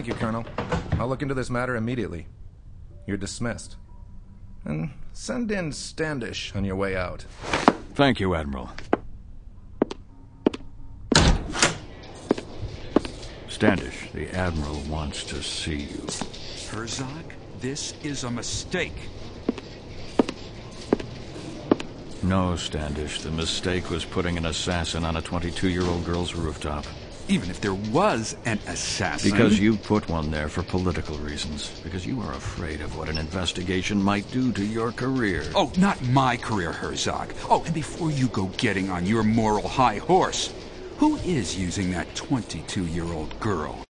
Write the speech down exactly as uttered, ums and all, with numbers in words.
Thank you, Colonel. I'll look into this matter immediately. You're dismissed. And send in Standish on your way out. Thank you, Admiral. Standish, the Admiral wants to see you. Herzog, this is a mistake. No, Standish, the mistake was putting an assassin on a twenty-two-year-old girl's rooftop. Even if there was an assassin... Because you put one there for political reasons. Because you are afraid of what an investigation might do to your career. Oh, not my career, Herzog. Oh, and before you go getting on your moral high horse, who is using that twenty-two-year-old girl?